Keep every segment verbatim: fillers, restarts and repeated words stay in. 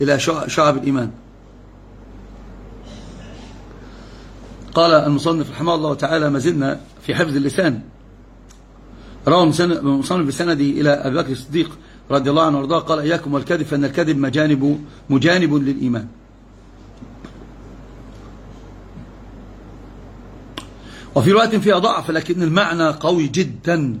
إلى شعب الإيمان. قال المصنف رحمه الله تعالى: ما زلنا في حفظ اللسان. روى المصنف بسنده إلى أبي بكر الصديق رضي الله عنه وارضاه قال: إياكم والكذب فإن الكذب مجانب مجانب للإيمان. وفي رواية فيها ضعف لكن المعنى قوي جدا.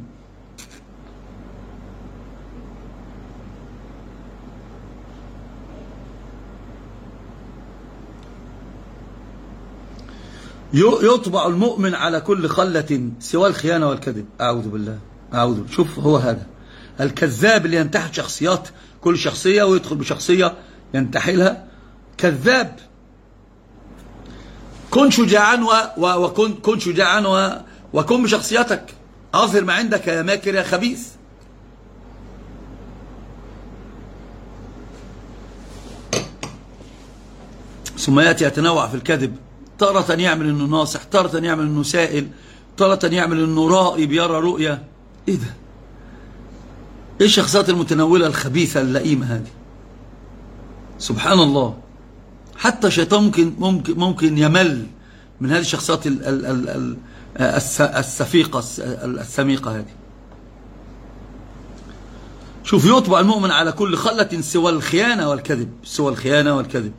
يطبع المؤمن على كل خلة سوى الخيانة والكذب. أعوذ بالله، أعوذ بالله. شوف، هو هذا الكذاب اللي ينتحل شخصيات، كل شخصية ويدخل بشخصية ينتحلها. كذاب. كن شجاعا وكن كن شجاعا وكن بشخصيتك. أظهر ما عندك يا ماكر يا خبيث. ثم يأتي يتنوع في الكذب، تارة يعمل انه ناصح، تارة يعمل انه سائل، تارة يعمل انه رائي بيرى رؤية. ايه ده؟ ايه الشخصيات المتنولة الخبيثة اللئيمة هذه؟ سبحان الله. حتى الشيطان ممكن ممكن ممكن يمل من هذه الشخصيات السفيقة السميقة هذه. شوف، يطبع المؤمن على كل خلة سوى الخيانة والكذب، سوى الخيانة والكذب.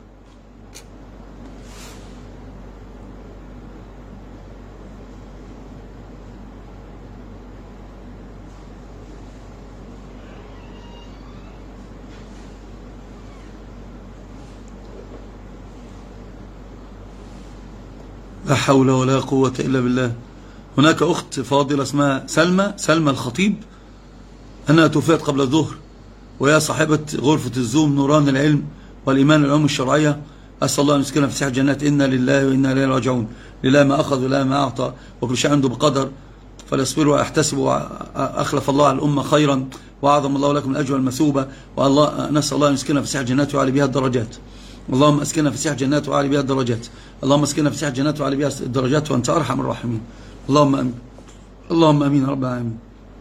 لا حول ولا قوة إلا بالله. هناك أخت فاضلة اسمها سلمى سلمى الخطيب، أنها توفيت قبل الظهر، وهي صاحبة غرفة الزوم نوران العلم والإيمان العلوم الشرعية. أسأل الله أن يسكنها في ساحة الجنات. إنا لله وإنا إليه راجعون. لله ما أخذ ولا ما أعطى وكل شيء عنده بقدر، فليصبروا ويحتسبوا. أخلف الله على الأمة خيرا وأعظم الله لكم الأجر والمثوبة. والله نسأل الله أن يسكنها في ساحة الجنات ويعلي بها الدرجات. اللهم اسكننا في ساحة جنات وعلي بها الدرجات. اللهم اسكننا في ساحة جنات وعلي بها الدرجات وأنت أرحم الراحمين. اللهم أمين. اللهم أمين رب العالمين.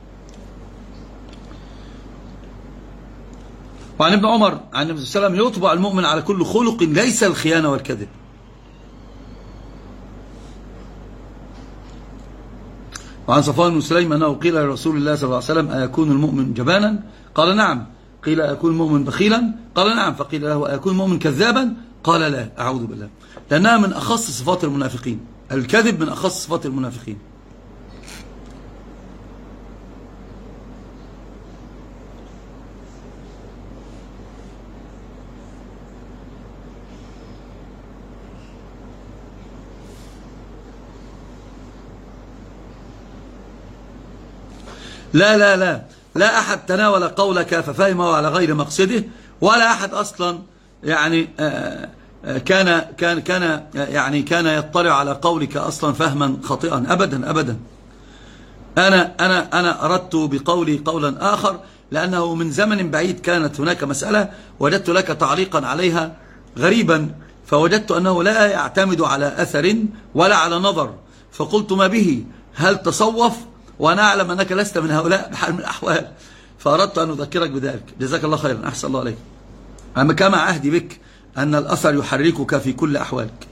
وعن ابن عمر عن النبي صلى الله عليه وسلم: يطبع المؤمن على كل خلق ليس الخيانة والكذب. وعن صفوان بن سليم أنه قيل لرسول الله صلى الله عليه وسلم: أيكون المؤمن جبانا؟ قال: نعم. قيل: أيكون المؤمن بخيلا؟ قال: نعم. فقيل له: أيكون المؤمن كذابا؟ قال: لا. أعوذ بالله. لأنها من أخص صفات المنافقين. الكذب من أخص صفات المنافقين. لا لا لا لا أحد تناول قولك ففهمه على غير مقصده، ولا أحد أصلا يعني كان كان كان يعني كان يطلع على قولك أصلا فهما خاطئا. أبدا أبدا. أنا أنا أنا أردت بقولي قولا آخر، لأنه من زمن بعيد كانت هناك مسألة وجدت لك تعليقا عليها غريبا، فوجدت أنه لا يعتمد على أثر ولا على نظر، فقلت: ما به؟ هل تصوف؟ وأنا أعلم أنك لست من هؤلاء بحال من الأحوال، فأردت أن أذكرك بذلك. جزاك الله خيرا، أحسن الله عليك. أما كما عهدي بك أن الأثر يحركك في كل أحوالك.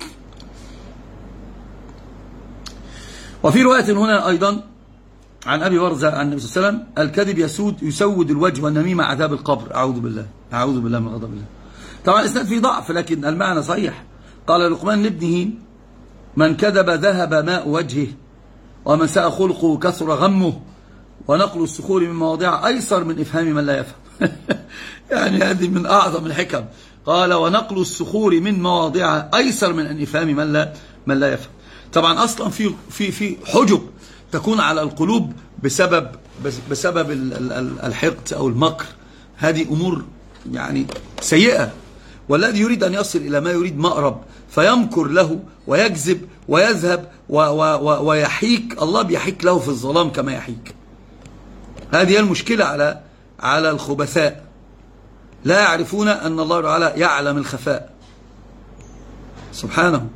وفي رواية هنا أيضا عن أبي برزة عن النبي صلى الله عليه وسلم: الكذب يسود يسود الوجه والنميمة عذاب القبر. أعوذ بالله، أعوذ بالله من غضب الله. طبعا الإسناد فيه ضعف لكن المعنى صحيح. قال لقمان لابنه: من كذب ذهب ماء وجهه، ومن ساء خلقه كثر غمه، ونقل الصخور من مواضع أيسر من إفهام من لا يفهم. يعني هذه من أعظم الحكم. قال: ونقل الصخور من مواضع أيسر من أن إفهام من لا من لا يفهم. طبعا أصلا في في في حجب تكون على القلوب بسبب بسبب الحقد أو المكر. هذه أمور يعني سيئة، والذي يريد أن يصل إلى ما يريد مأرب فيمكر له ويكذب ويذهب و و و ويحيك. الله بيحيك له في الظلام كما يحيك. هذه هي المشكلة على على الخبثاء، لا يعرفون أن الله تعالى يعلم الخفاء سبحانه.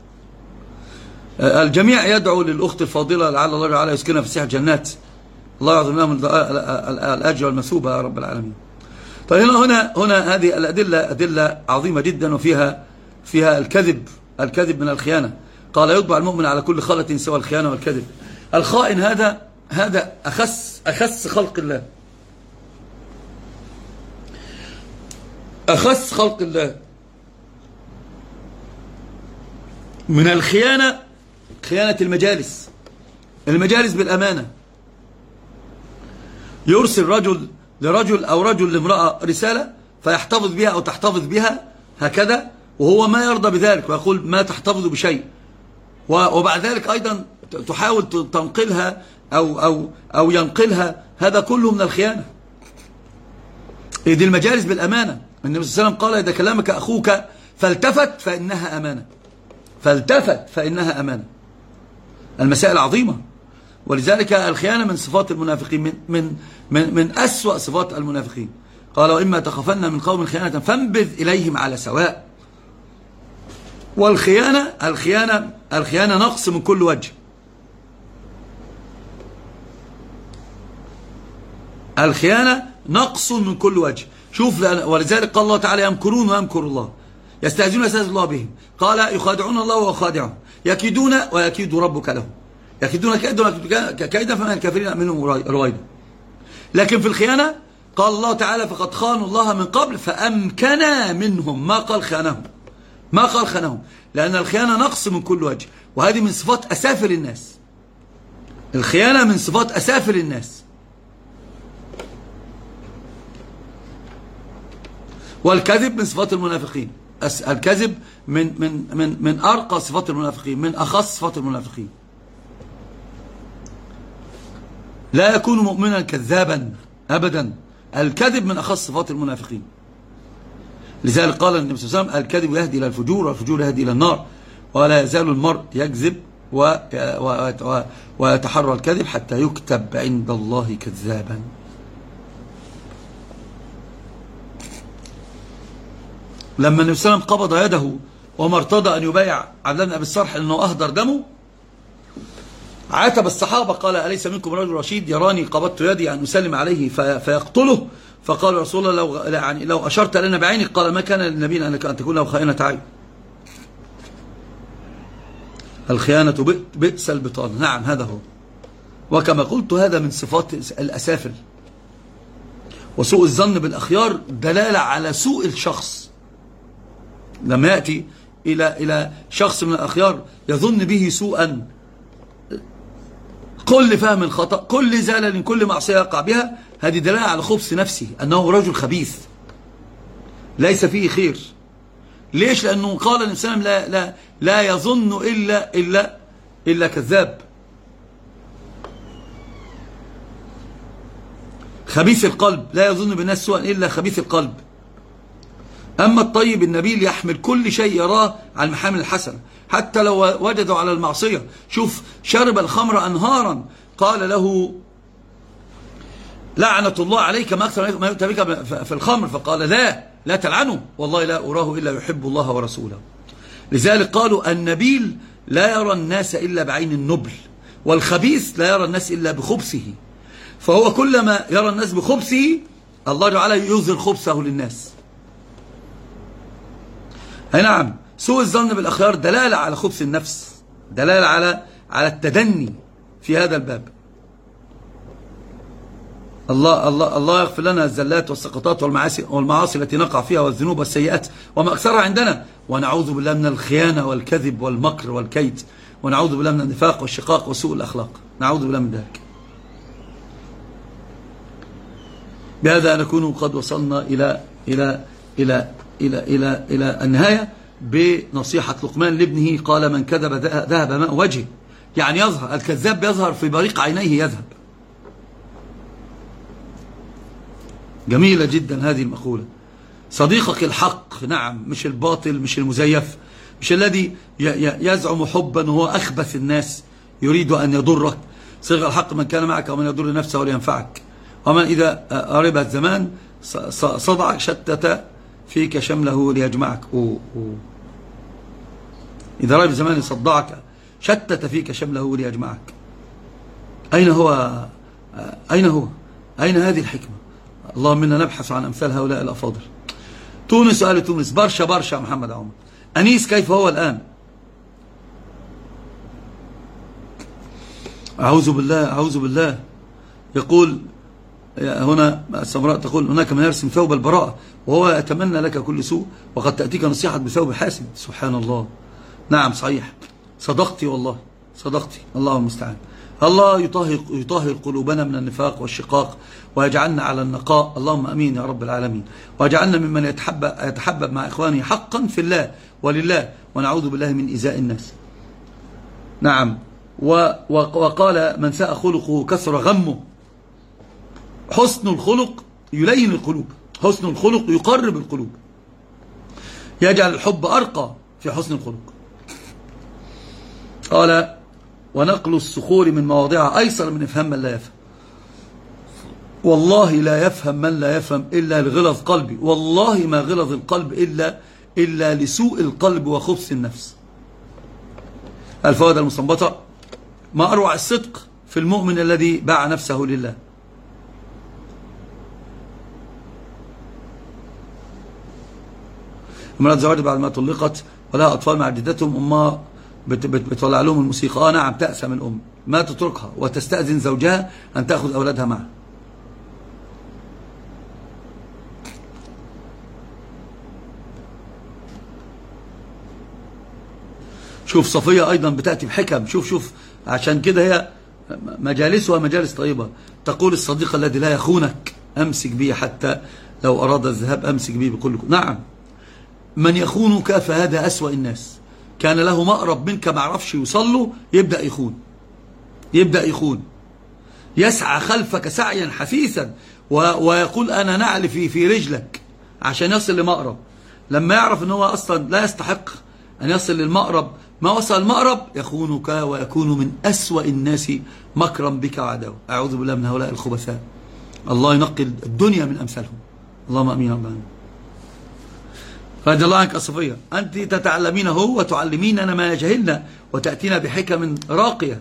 الجميع يدعو للأخت الفاضلة لعل الله تعالى يسكنها في ساحة جنات. الله يعظم لهم الأجر والمثوبة يا رب العالمين. طيب هنا هنا هنا هذه الأدلة أدلة عظيمة جدا، وفيها فيها الكذب الكذب من الخيانة. قال يطبع المؤمن على كل خالة سوى الخيانة والكذب. الخائن هذا هذا أخس أخس خلق الله، أخس خلق الله من الخيانة. خيانة المجالس، المجالس بالأمانة. يرسل رجل لرجل أو رجل لامرأة رسالة فيحتفظ بها أو تحتفظ بها هكذا، وهو ما يرضى بذلك ويقول ما تحتفظ بشيء، وبعد ذلك أيضا تحاول تنقلها أو, أو, أو ينقلها. هذا كله من الخيانة. دي المجالس بالأمانة. النبي صلى الله عليه وسلم قال إذا كلمك أخوك فالتفت فإنها أمانة، فالتفت فإنها أمانة. المسائل عظيمة، ولذلك الخيانة من صفات المنافقين، من, من, من, من أسوأ صفات المنافقين. قال وإما تخافن من قوم خيانة فانبذ إليهم على سواء. والخيانة الخيانة الخيانة نقص من كل وجه. الخيانة نقص من كل وجه. شوف، ولذلك قال الله تعالى يمكرون ويمكر الله، يستهزئون يستهزئ الله بهم. قال يخادعون الله وهو خادعهم، يكيدون ويكيد ربك لهم، يكيدون كيدا كيدا فما الكافرين منهم رويدا. لكن في الخيانة قال الله تعالى فقد خانوا الله من قبل فأمكنا منهم، ما قال خانهم، ما قال خانهم، لأن الخيانة نقص من كل وجه، وهذه من صفات أسافل الناس. الخيانة من صفات أسافل الناس. والكذب من صفات المنافقين. الكذب من من من من أرقى صفات المنافقين، من أخص صفات المنافقين. لا يكون مؤمنا كذابا أبدا. الكذب من أخص صفات المنافقين. لذلك قال النبي صلى الله عليه وسلم الكذب يهدي إلى الفجور والفجور يهدي إلى النار، ولا يزال المرء يكذب ويتحرى الكذب حتى يكتب عند الله كذابا. لما النبي صلى الله عليه وسلم قبض يده وما ارتضى أن يبايع عبد الله بن أبي الصرح لأنه أهدر دمه، عاتب الصحابة قال أليس منكم رجل رشيد يراني قبضت يدي أن أسلم عليه في فيقتله؟ فقال رسول الله لو, يعني لو أشرت لنا بعينك قال ما كان للنبي أن تكون له خائنة عين. الخيانة بئس البطانة. نعم هذا هو، وكما قلت هذا من صفات الأسافل. وسوء الظن بالأخيار دلالة على سوء الشخص. لما يأتي إلى إلى شخص من الأخيار يظن به سوءا، كل فهم الخطأ، كل زلل، كل معصية يقع بها، هذه دلالة على خبث نفسه، أنه رجل خبيث ليس فيه خير. ليش؟ لأنه قال الإنسان لا لا لا يظن إلا إلا إلا كذاب. خبيث القلب لا يظن بالناس سوءا إلا خبيث القلب. أما الطيب النبيل يحمل كل شيء يراه على المحامل الحسنة، حتى لو وجدوا على المعصية. شوف، شرب الخمر أنهارا، قال له لعنة الله عليك ما أكثر ما يؤتى بك في الخمر، فقال لا لا تلعنه والله لا أراه إلا يحب الله ورسوله. لذلك قالوا النبيل لا يرى الناس إلا بعين النبل، والخبيث لا يرى الناس إلا بخبثه. فهو كلما يرى الناس بخبثه الله تعالى يظهر خبثه للناس. أي نعم، سوء الظن بالأخيار دلالة على خبث النفس، دلالة على على التدني في هذا الباب. الله الله الله يغفر لنا الزلات والسقطات والمعاصي والمعاصي التي نقع فيها والذنوب والسيئات وما أكثرها عندنا، ونعوذ بالله من الخيانة والكذب والمكر والكيد، ونعوذ بالله من النفاق والشقاق وسوء الأخلاق، نعوذ بالله من ذلك. بهذا نكون قد وصلنا إلى إلى إلى إلى إلى إلى النهاية بنصيحة لقمان لابنه. قال من كذب ذهب ماء وجهه، يعني يظهر الكذاب، يظهر في بريق عينيه يذهب. جميلة جدا هذه المقولة. صديقك الحق، نعم، مش الباطل، مش المزيف، مش الذي يزعم حبا وهو أخبث الناس يريد أن يضرك. صديق الحق من كان معك ومن يضر نفسه ولينفعك، ومن إذا قرب الزمان صدعك شتت فيك شمله ليجمعك. أوه أوه. إذا رأى الزمان صدعك شتت فيك شمله ليجمعك. أين هو أين هو أين هذه الحكمة؟ اللهم إنا نبحث عن أمثال هؤلاء الأفاضل. تونس، أهل تونس، برشا برشا محمد عمر. أنيس كيف هو الآن؟ أعوذ بالله أعوذ بالله. يقول هنا السمراء تقول هناك من يرسم ثوب البراءة وهو يتمنى لك كل سوء وقد تأتيك نصيحة بثوب حاسد. سبحان الله. نعم صحيح، صدقتي والله صدقتي. الله المستعان. الله يطهر يطهر قلوبنا من النفاق والشقاق ويجعلنا على النقاء. اللهم امين يا رب العالمين. ويجعلنا ممن يتحبب يتحبب مع اخوانه حقا في الله ولله، ونعوذ بالله من ايذاء الناس. نعم. وقال من ساء خلقه كثر غمه. حسن الخلق يلين القلوب، حسن الخلق يقرب القلوب، يجعل الحب أرقى في حسن الخلق. قال ونقل الصخور من مواضعها أيسر من إفهام من لا يفهم. والله لا يفهم من لا يفهم إلا لغلظ قلبي، والله ما غلظ القلب إلا إلا لسوء القلب وخبث النفس. الفوائد المستنبطة: ما أروع الصدق في المؤمن الذي باع نفسه لله. امرأة زواج بعد ما طلقت ولها أطفال مع جدتهم، أمها بتولع لهم الموسيقى. آه نعم، تأسم الأم، ما تتركها وتستأذن زوجها أن تأخذ أولادها معها. شوف صفية أيضا بتأتي بحكم. شوف شوف عشان كده هي مجالسها مجالس طيبة. تقول الصديق الذي لا يخونك أمسك به، حتى لو أراد الذهاب أمسك به بكل. نعم، من يخونك فهذا أسوأ الناس. كان له مقرب منك ما عرفش يوصله يبدأ يخون، يبدأ يخون، يسعى خلفك سعيا حثيثا ويقول أنا نعل في في رجلك عشان يصل لمقرب. لما يعرف أنه أصلا لا يستحق أن يصل للمقرب، ما وصل المقرب يخونك ويكون من أسوأ الناس مكرا بك وعداوة. أعوذ بالله من هؤلاء الخبثاء. الله ينقي الدنيا من أمثالهم. اللهم أمين رب العالمين. رضي الله عنك صفية، أنت تتعلمينه وتعلميننا ما جهلنا وتأتينا بحكم راقية.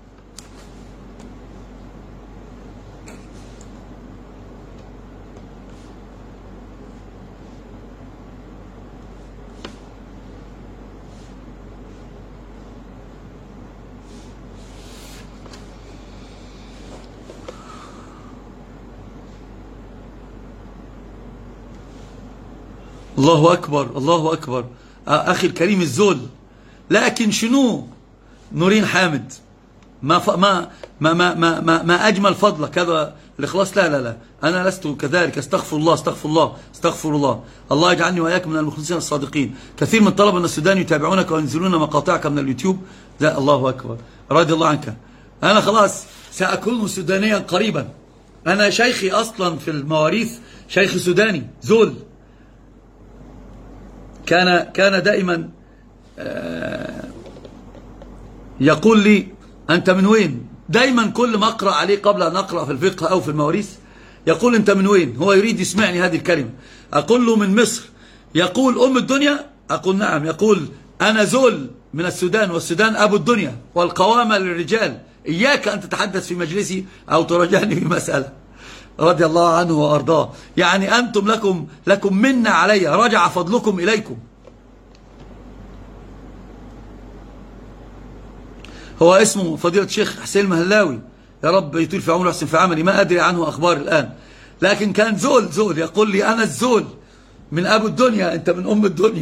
الله أكبر الله أكبر. أخي الكريم الزول، لكن شنو نورين حامد، ما ف... ما ما ما ما ما أجمل فضلك هذا الإخلاص. لا لا لا، أنا لست كذلك. استغفر الله استغفر الله استغفر الله. الله يجعلني وإياك من المخلصين الصادقين. كثير من طلبة السودان يتابعونك وينزلون مقاطعك من اليوتيوب. لا الله أكبر. رضي الله عنك. أنا خلاص سأكون سودانيا قريبا. أنا شيخي أصلا في المواريث شيخ سوداني زول. كان كان دائما يقول لي أنت من وين؟ دائما كل ما أقرأ عليه قبل أن أقرأ في الفقه أو في المواريث يقول أنت من وين؟ هو يريد يسمعني هذه الكلمة. أقول له من مصر. يقول أم الدنيا؟ أقول نعم. يقول أنا زول من السودان، والسودان أبو الدنيا والقوامة للرجال. إياك أن تتحدث في مجلسي أو تراجعني في مسألة. رضي الله عنه وأرضاه. يعني أنتم لكم لكم منا علي، رجع فضلكم إليكم. هو اسمه فضيلة الشيخ حسين المهلاوي، يا رب يطيل في عمره ويحسن في عملي، ما أدري عنه أخبار الآن، لكن كان زول زول يقول لي أنا الزول من أبو الدنيا، أنت من أم الدنيا.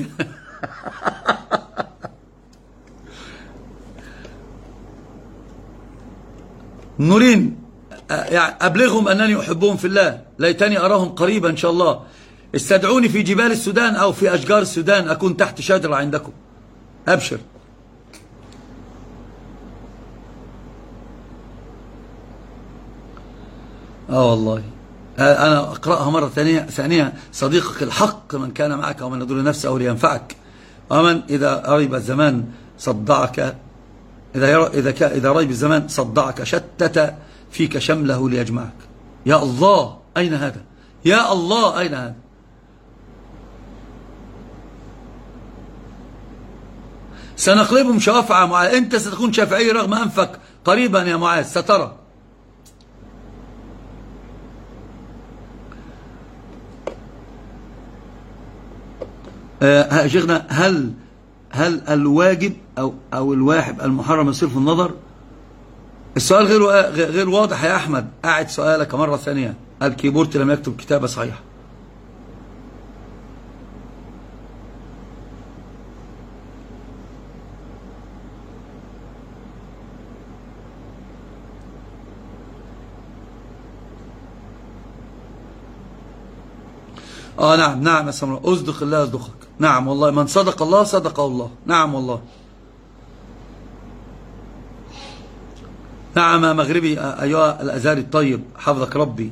نورين يعني أبلغهم أنني أحبهم في الله، ليتني أراهم قريبا إن شاء الله. استدعوني في جبال السودان أو في أشجار السودان، أكون تحت شجرة عندكم. أبشر. آه والله أنا أقرأها مرة ثانية ثانية. صديقك الحق من كان معك ومن يضر نفسه لينفعك، ومن إذا ريب الزمان صدعك، إذا إذا إذا ريب الزمان صدعك شتت فيك شمله ليجمعك. يا الله أين هذا؟ يا الله أين هذا؟ سنقلبهم شوافع معاذ. أنت ستكون شافعي رغم أنفك قريبا يا معاذ، سترى. آه يا شيخنا، هل هل الواجب أو أو الواحد المحرم يصير في النظر؟ السؤال غير غير واضح يا أحمد. أعد سؤالك مرة ثانية. الكيبورد لم يكتب كتابة صحيحة. اه نعم نعم يا سمراء، اصدق الله يصدقك. نعم والله، من صدق الله صدقه الله. نعم والله. نعم يا مغربي ايها الازهري الطيب، حفظك ربي.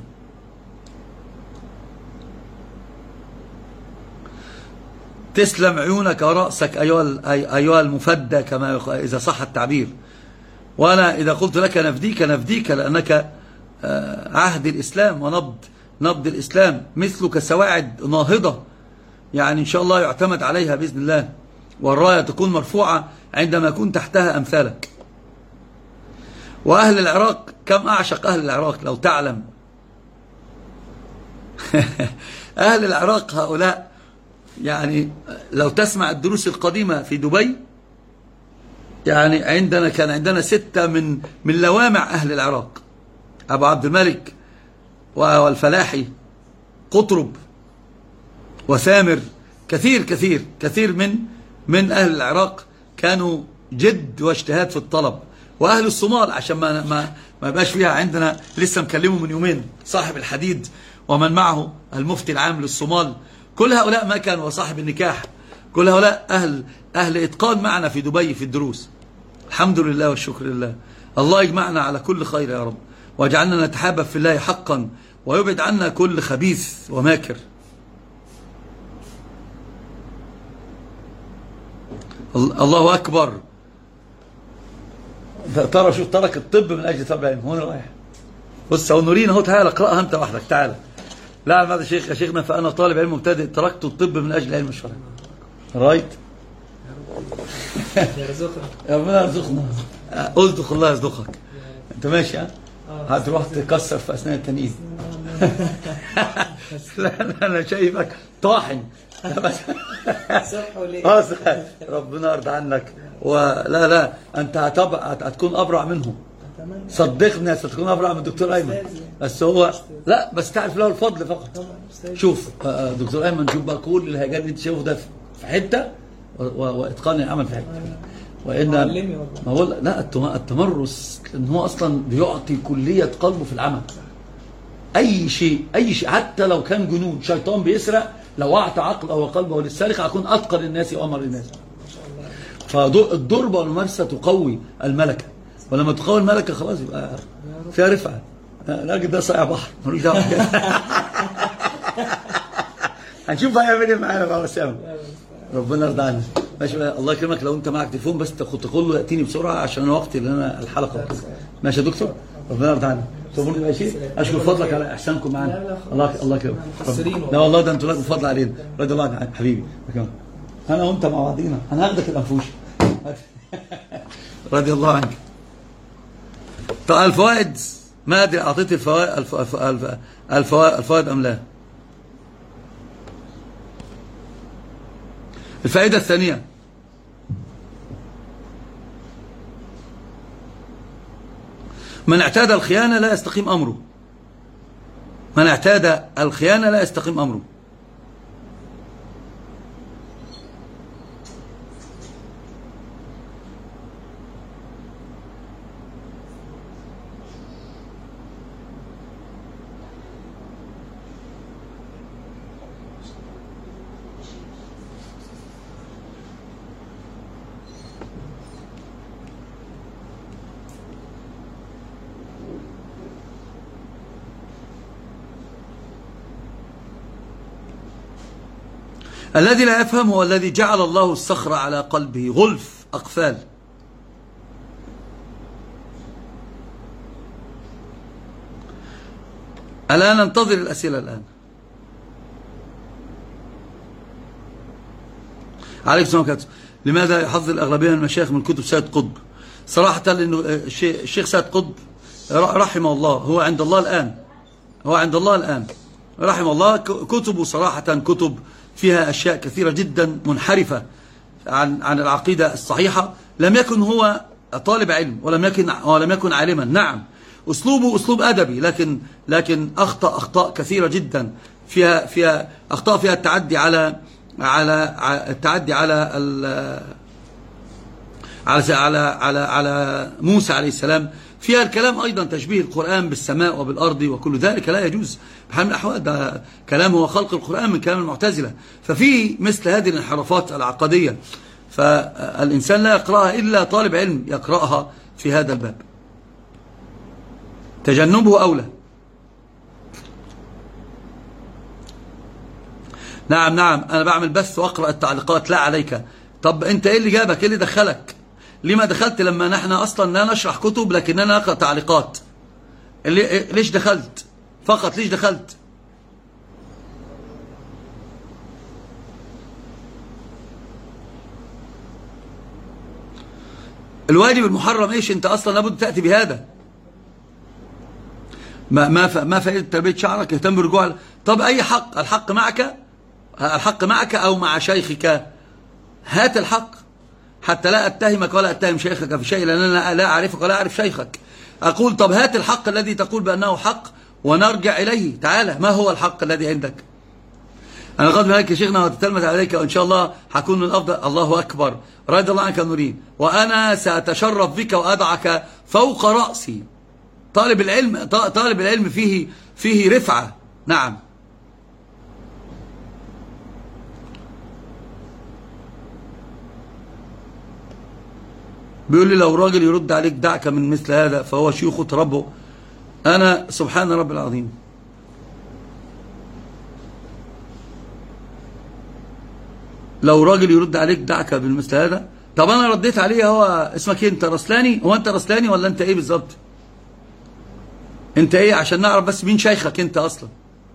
تسلم عيونك ورأسك ايها ايها المفدى كما اذا صح التعبير. وانا اذا قلت لك نفديك نفديك، لانك عهد الاسلام ونبض نبض الإسلام، مثلك سواعد ناهضة، يعني إن شاء الله يعتمد عليها بإذن الله، والراية تكون مرفوعة عندما يكون تحتها أمثالك. وأهل العراق، كم أعشق أهل العراق لو تعلم. أهل العراق هؤلاء، يعني لو تسمع الدروس القديمة في دبي، يعني عندنا كان عندنا ستة من من لوامع أهل العراق: أبو عبد الملك والفلاحي، قطرب وسامر، كثير كثير كثير من من أهل العراق كانوا جد واجتهاد في الطلب. وأهل الصومال، عشان ما ما ما يبقاش فيها عندنا، لسه مكلمه من يومين صاحب الحديد ومن معه المفتي العام للصومال، كل هؤلاء ما كانوا، وصاحب النكاح، كل هؤلاء أهل أهل إتقان معنا في دبي في الدروس. الحمد لله والشكر لله. الله يجمعنا على كل خير يا رب، واجعلنا نتحابب في الله حقا، ويبعد عنا كل خبيث وماكر. الله أكبر. ترى شوف، ترك الطب من أجل طب العلم. هون رايح، بص هو نورين اهو، تعالى اقرأها أنت وحدك، تعالى. لا هذا شيخ يا شيخنا، فأنا طالب علم مبتدئ، تركت الطب من أجل علم الشرع. رايت. يا ربنا يرزقنا. أصدق الله يصدقك. أنت ماشي ها؟ هتروح تكسر في أثناء التنقيز. لا لا أنا شايفك طاحن. اه ربنا يرضى عنك. ولا لا أنت هتكون أبرع منهم، صدقني ستكون أبرع من الدكتور أيمن. بس هو لا، بس تعرف له الفضل فقط. شوف دكتور أيمن، شوف بقى كل الهجان اللي أنت شايفه ده في حتة، وإتقان العمل في حتة. وإن ما هو لا، التمرس إن هو أصلا بيعطي كلية قلبه في العمل. أي شيء أي شيء حتى لو كان جنون شيطان بيسرق، لو أعطى عقله وقلبه للسارق هيكون أتقن الناس وأمر الناس. فالضربة والممارسة تقوي الملكة، ولما تقوي الملكة خلاص يبقى فيها رفعة. الراجل ده صايع بحر ملوش دعوة. هنشوف هيعمل ايه معانا بقى وسام. ربنا يرضى عنك. ماشي، الله يكرمك. لو انت معك تليفون بس تقول له ياتيني بسرعه عشان انا وقتي اللي انا الحلقه. ماشي يا دكتور، ربنا يرضى عنك. تقول ماشي، اشكر فضلك على احسانكم معانا. الله الله يكرمك. لا والله ده انتوا لكم فضل علينا، رضي الله عنك حبيبي. انا وانت مع بعضينا هناخدك الانفوش. رضي الله عنك. طيب الفوائد، ما ادري اعطيت الفوائد الفوائد الفوائد ام لا؟ الفائدة الثانية: من اعتاد الخيانة لا يستقيم أمره. من اعتاد الخيانة لا يستقيم أمره. الذي لا يفهم هو الذي جعل الله الصخر على قلبه غلف أقفال. الآن ننتظر الأسئلة. الآن عليكم السلام عليكم. لماذا يحضر الأغلبية من المشايخ من كتب سيد قطب؟ صراحة لأنه الشيخ سيد قطب رحمه الله هو عند الله الآن، هو عند الله الآن رحمه الله. كتبه صراحة كتب فيها أشياء كثيرة جدا منحرفة عن عن العقيدة الصحيحة. لم يكن هو طالب علم ولم يكن ولم يكن عالما، نعم أسلوبه أسلوب أدبي، لكن لكن أخطأ أخطاء كثيرة جدا فيها فيها أخطاء فيها التعدي على على التعدي على على على على على موسى عليه السلام، فيها الكلام أيضا تشبيه القرآن بالسماء وبالأرض، وكل ذلك لا يجوز بحال من الأحوال. ده كلام هو خلق القرآن من كلام المعتزلة. ففي مثل هذه الانحرافات العقدية فالإنسان لا يقرأها إلا طالب علم يقرأها في هذا الباب، تجنبه أولى. نعم نعم أنا بعمل بث وأقرأ التعليقات، لا عليك. طب أنت إيه اللي جابك؟ إيه اللي دخلك؟ لما دخلت لما نحن أصلا لا نشرح كتب لكننا نقرأ تعليقات؟ اللي ليش دخلت فقط؟ ليش دخلت؟ الواجب المحرم إيش؟ أنت أصلا لابد تأتي بهذا. ما ما ما فائدة تربية شعرك؟ اهتم برجوع. طب أي حق؟ الحق معك، الحق معك أو مع شيخك؟ هات الحق حتى لا أتهمك ولا أتهم شيخك في شيء، لأن أنا لا أعرفك ولا أعرف شيخك. أقول طب هات الحق الذي تقول بأنه حق ونرجع إليه. تعالى، ما هو الحق الذي عندك؟ أنا قد عليك يا شيخنا وتتلمت عليك وإن شاء الله حكون من أفضل. الله أكبر، رضي الله عنك نورين، وأنا سأتشرف بك وأضعك فوق رأسي. طالب العلم طالب العلم فيه فيه رفعة. نعم بيقول لي لو راجل يرد عليك دعك من مثل هذا فهو شيوخ ربه. أنا سبحان رب العظيم، لو راجل يرد عليك دعك من مثل هذا. طب أنا رديت عليه. هو اسمك إيه أنت؟ رسلاني؟ هو أنت رسلاني ولا أنت إيه بالظبط؟ أنت إيه عشان نعرف بس مين شيخك أنت أصلا.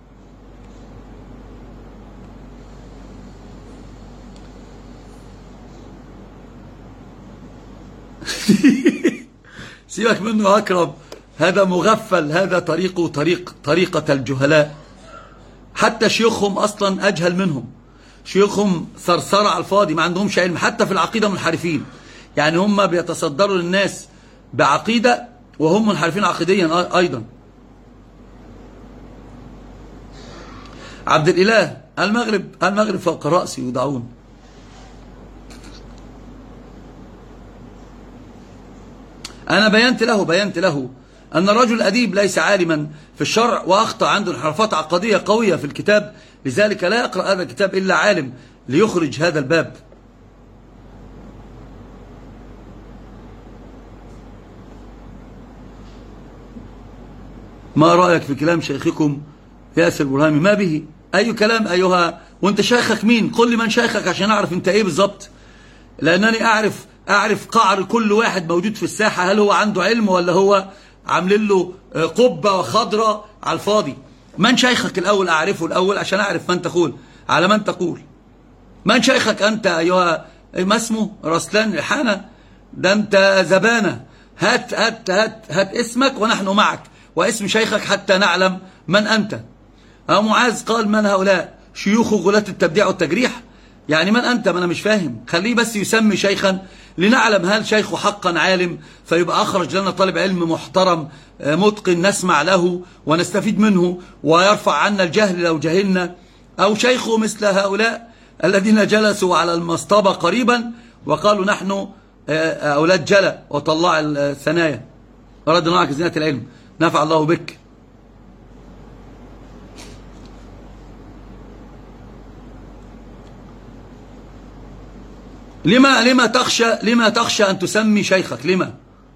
سيبك منه أكرم، هذا مغفل، هذا طريقه طريق طريقة الجهلاء. حتى شيوخهم أصلا أجهل منهم، شيوخهم ثرثرة على الفاضي، ما عندهمش علم حتى في العقيدة، منحرفين. يعني هم بيتصدروا للناس بعقيدة وهم منحرفين عقيديا أيضا. عبد الإله، المغرب المغرب فوق رأسي يدعون. أنا بينت له بينت له أن الرجل الأديب ليس عالما في الشرع وأخطأ، عنده انحرافات عقدية قوية في الكتاب، لذلك لا يقرأ هذا الكتاب إلا عالم ليخرج هذا الباب. ما رأيك في كلام شيخكم ياسر برهامي؟ ما به أي كلام أيها. وانت شيخك مين؟ قل لي من شيخك عشان أعرف انت ايه بالظبط، لأنني أعرف أعرف قعر كل واحد موجود في الساحة، هل هو عنده علم ولا هو عاملين له قبة وخضرة على الفاضي. من شيخك الأول؟ أعرفه الأول عشان أعرف من تقول على من تقول. من شيخك أنت أيها؟ ما اسمه؟ رسلان ريحانة؟ ده أنت زبانة. هات هات هات هات اسمك ونحن معك، واسم شيخك حتى نعلم من أنت. أبو معاذ قال من هؤلاء؟ شيوخ غلاة التبديع والتجريح. يعني من أنت؟ ما أنا مش فاهم. خليه بس يسمي شيخا لنعلم هل شيخه حقا عالم، فيبقى أخرج لنا طالب علم محترم متقن نسمع له ونستفيد منه ويرفع عنا الجهل لو جهلنا، أو شيخه مثل هؤلاء الذين جلسوا على المصطبة قريبا وقالوا نحن أولاد جلى وطلع الثنايا. أراد نوعك زينة العلم، نفع الله بك. لما لما تخشى لما تخشى أن تسمي شيخك؟ لما؟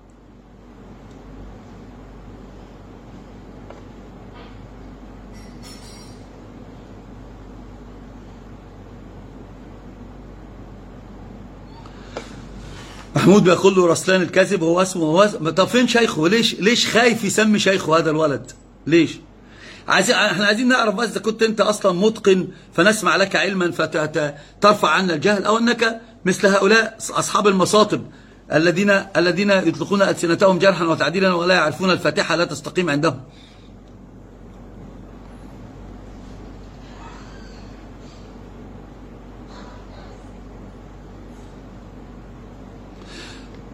محمود بيقول له رسلان الكذب هو اسمه هو. طب فين شيخه؟ ليش ليش خايف يسمي شيخه هذا الولد؟ ليش؟ عايزين احنا عايزين نعرف بس اذا كنت انت اصلا متقن فنسمع لك علما فترفع عنا الجهل، او انك مثل هؤلاء اصحاب المصاطب الذين الذين يطلقون السنتهم جرحا وتعديلا ولا يعرفون الفاتحه لا تستقيم عندهم.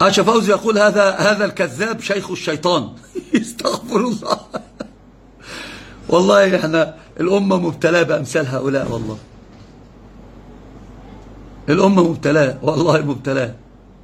عاشا فوزي يقول هذا هذا الكذاب شيخ الشيطان. استغفر الله. والله احنا الأمة مبتلاة بأمثال هؤلاء، والله الأمة مبتلاة، والله مبتلاة.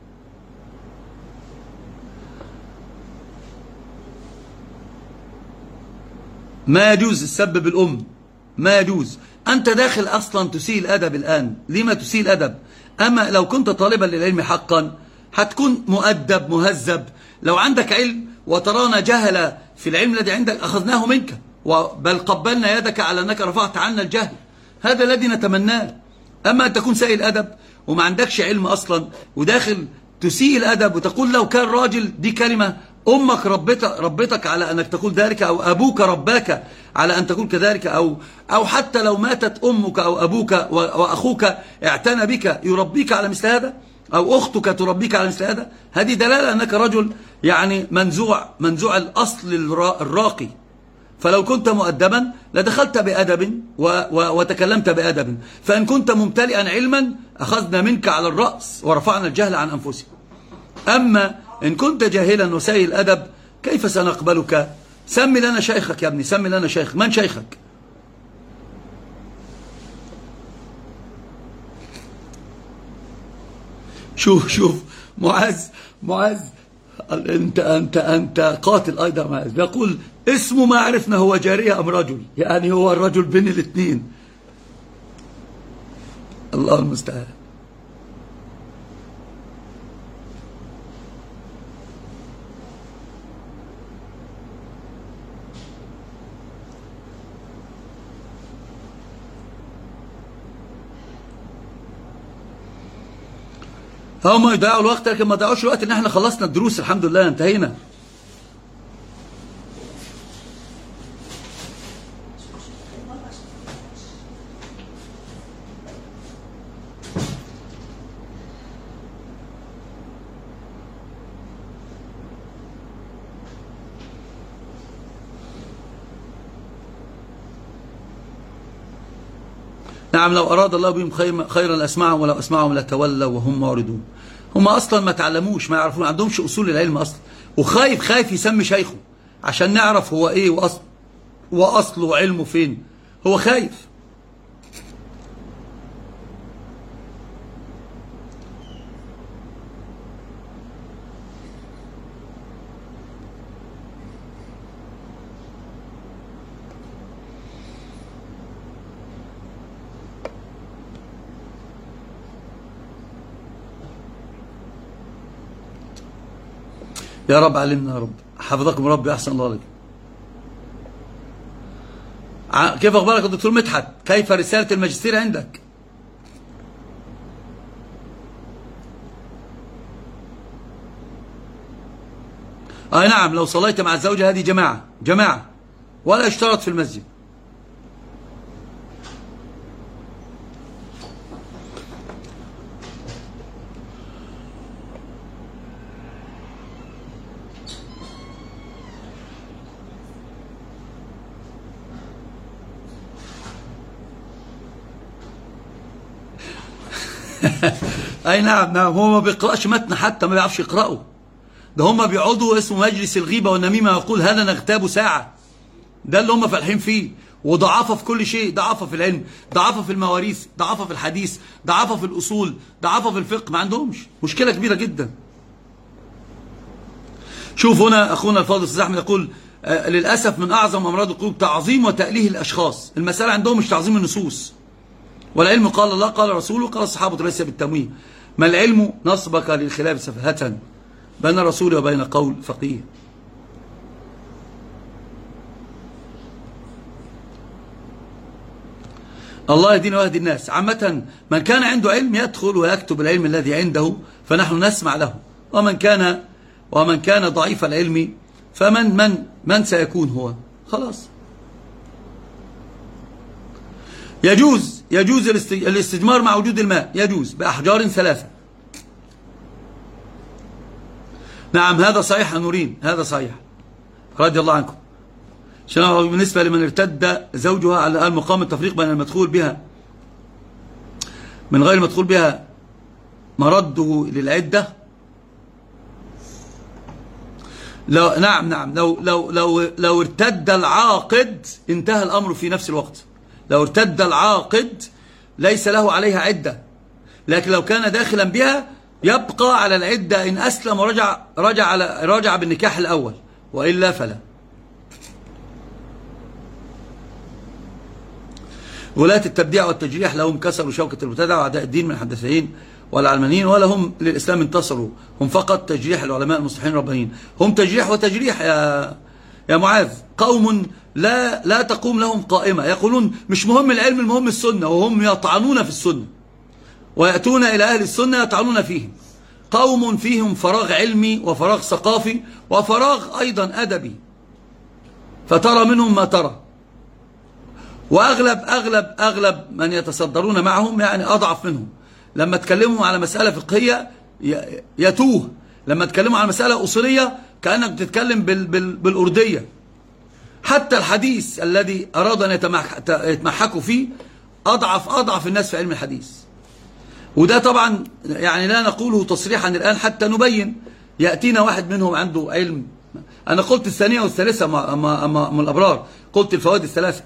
ما يجوز السب بالأم، ما يجوز. أنت داخل أصلا تسيء الأدب الآن، لما تسيء الأدب؟ أما لو كنت طالبا للعلم حقا هتكون مؤدب مهذب. لو عندك علم وترانا جهل في العلم الذي عندك أخذناه منك، بل قبلنا يدك على أنك رفعت عنا الجهل، هذا الذي نتمناه. أما أن تكون سيء الأدب وما عندكش علم أصلا وداخل تسيء الأدب وتقول لو كان راجل، دي كلمة أمك ربتك, ربتك على أنك تقول ذلك، أو أبوك رباك على أن تقول كذلك، أو, أو حتى لو ماتت أمك أو أبوك وأخوك اعتنى بك يربيك على مثل هذا، أو أختك تربيك على مثل هذا، هذه دلالة أنك رجل يعني منزوع منزوع الأصل الراقي. فلو كنت مؤدبا لدخلت بأدب وتكلمت بأدب، فإن كنت ممتلئا علما أخذنا منك على الرأس ورفعنا الجهل عن أنفسنا. أما إن كنت جاهلا وسيء الأدب كيف سنقبلك؟ سمي لنا شيخك يا ابني، سمي لنا شيخ. من شيخك؟ شوف شوف معاذ معاذ أنت أنت أنت قاتل أيضا. معاذ بيقول اسمه ما عرفنا هو جارية أم رجل، يعني هو الرجل بين الاثنين. الله المستعان. هم يضيعوا الوقت لكن ما ضيعوش الوقت ان احنا خلصنا الدروس الحمد لله، انتهينا. نعم لو أراد الله بهم خيرا أسمعهم، ولو أسمعهم لتولوا وهم معرضون. هم أصلا ما تعلموش، ما يعرفون، ما عندهمش أصول العلم أصلا، وخايف خايف يسمي شيخه عشان نعرف هو إيه وأصل وأصله وعلمه فين. هو خايف. يا رب علمنا يا رب، حفظكم ربي، أحسن الله عليك. كيف أخبارك يا دكتور مدحت؟ كيف رسالة الماجستير عندك؟ أي نعم لو صليت مع الزوجة هذه جماعة جماعة ولا اشترط في المسجد. اي نعم نعم. هو ما بيقرأش متن حتى، ما بيعرفش يقرأه. ده هم بيقعدوا اسمه مجلس الغيبة والنميمة، يقول هذا نغتاب ساعة. ده اللي هم فالحين فيه. وضعافة في كل شيء، ضعافة في العلم، ضعافة في المواريث، ضعافة في الحديث، ضعافة في الأصول، ضعافة في الفقه. ما عندهمش، مشكلة كبيرة جدا. شوف هنا أخونا الفاضل أستاذ أحمد يقول آه للأسف من أعظم أمراض القلوب تعظيم وتأليه الأشخاص. المسألة عندهم مش تعظيم النصوص، والعلم قال الله قال رسوله قال الصحابة ليس بالتمويه. ما العلم نصبك للخلاف سفهة بين الرسول وبين قول فقيه. الله يهدينا ويهدي الناس. عامة من كان عنده علم يدخل ويكتب العلم الذي عنده فنحن نسمع له، ومن كان ومن كان ضعيف العلم فمن من من سيكون هو؟ خلاص. يجوز يجوز الاستجمار مع وجود الماء، يجوز بأحجار ثلاثة. نعم هذا صحيح يا نورين، هذا صحيح رضي الله عنكم. بالنسبة لمن ارتد زوجها على المقام التفريق بين المدخول بها من غير المدخول بها مرده للعدة. لو نعم نعم لو لو لو لو ارتد العاقد انتهى الأمر في نفس الوقت. لو ارتد العاقد ليس له عليها عدة، لكن لو كان داخلا بها يبقى على العدة إن أسلم ورجع رجع على رجع بالنكاح الأول، وإلا فلا. ولاة التبديع والتجريح لهم كسروا شوكة المبتدع وأعداء الدين من الحدثيين والعلمانيين، ولا هم للإسلام انتصروا، هم فقط تجريح العلماء المصلحين الربانيين. هم تجريح وتجريح يا يا معاذ. قوم لا لا تقوم لهم قائمة، يقولون مش مهم العلم، المهم السنة، وهم يطعنون في السنة ويأتون إلى أهل السنة يطعنون فيهم. قوم فيهم فراغ علمي وفراغ ثقافي وفراغ أيضا أدبي، فترى منهم ما ترى. وأغلب أغلب أغلب من يتصدرون معهم يعني أضعف منهم. لما تكلموا على مسألة فقهية يتوه، لما تكلموا على مسألة أصولية كأنك بتتكلم بال بال بالأردية. حتى الحديث الذي أراد أن يتمحكوا فيه أضعف أضعف الناس في علم الحديث. وده طبعا يعني لا نقوله تصريحا الآن حتى نبين. يأتينا واحد منهم عنده علم. أنا قلت الثانية والثالثة من الأبرار، قلت الفوائد الثلاثة.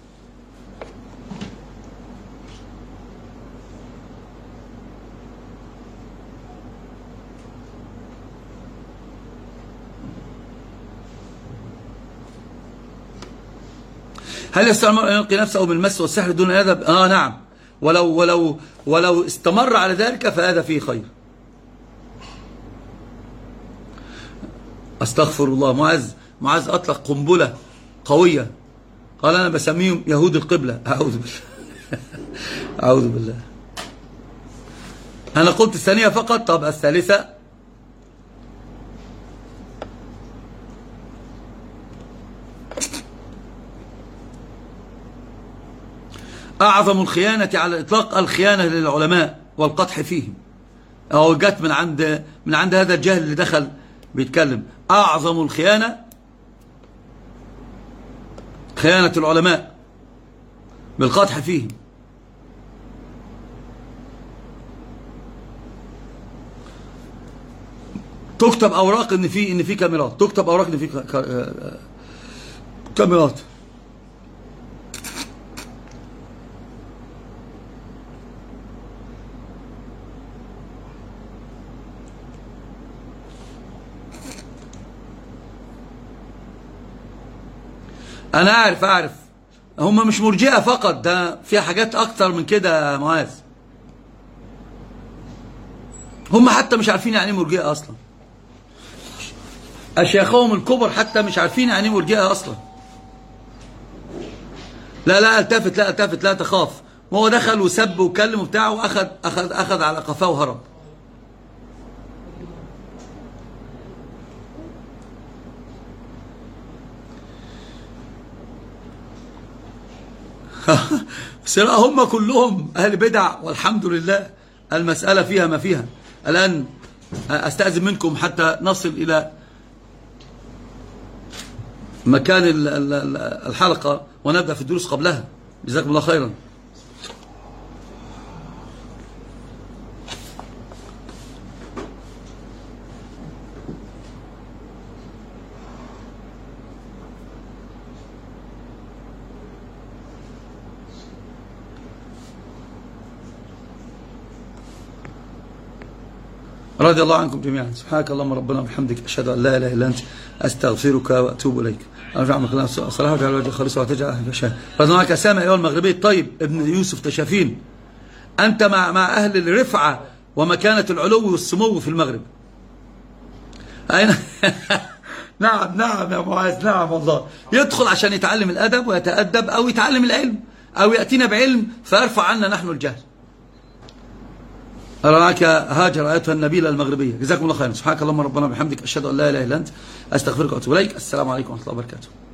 هل يستطيع المرء أن يلقي نفسه بالمس والسحر دون أدب؟ آه نعم، ولو ولو ولو استمر على ذلك فهذا فيه خير. أستغفر الله. معاذ معاذ أطلق قنبلة قوية، قال أنا بسميهم يهود القبلة. أعوذ بالله أعوذ بالله. أنا قلت الثانية فقط. طب الثالثة؟ أعظم الخيانة على الإطلاق الخيانة للعلماء والقدح فيهم. أو جت من عند من عند هذا الجاهل اللي دخل بيتكلم. أعظم الخيانة خيانة العلماء بالقدح فيهم. تكتب أوراق إن في إن في كاميرات، تكتب أوراق إن في كاميرات. أنا أعرف أعرف هم مش مرجئة فقط، ده فيها حاجات أكتر من كده يا معاذ. هم حتى مش عارفين يعني مرجئة أصلا. أشياخهم الكبر حتى مش عارفين يعني مرجئة أصلا. لا لا التفت لا التفت لا تخاف. وهو دخل وسب وكلم وبتاعه وأخذ أخذ أخذ على قفاه وهرب. بس هم كلهم أهل بدع والحمد لله. المسألة فيها ما فيها. الآن أستأذن منكم حتى نصل إلى مكان الحلقة ونبدأ في الدروس قبلها. جزاكم الله خيرا. رضي الله عنكم جميعا. سبحانك اللهم ربنا وبحمدك، أشهد أن لا إله إلا أنت، أستغفرك وأتوب إليك. أرجع من خلال الصلاة وجعل وجه خالصة وتجعل أهل الشام. رضي معك أسامة أيها المغربي الطيب ابن يوسف تشافين. أنت مع مع أهل الرفعة ومكانة العلو والسمو في المغرب. أين؟ نعم نعم يا معاذ، نعم والله. يدخل عشان يتعلم الأدب ويتأدب، أو يتعلم العلم، أو يأتينا بعلم فيرفع عنا نحن الجهل. أراك هاجر أيتها النبيلة المغربية. جزاكم الله خيرا. سبحانك اللهم ربنا وبحمدك، أشهد أن لا إله إلا أنت، أستغفرك وأتوب إليك. السلام عليكم ورحمة الله وبركاته.